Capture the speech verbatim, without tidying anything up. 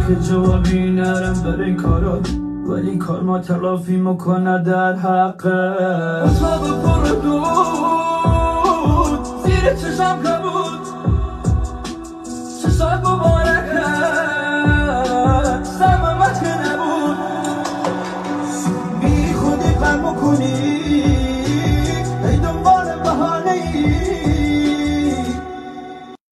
که جوابی نرم برای کارات، ولی کار ما تلافی میکنه در حقه. اتاق پر دود زیر چشم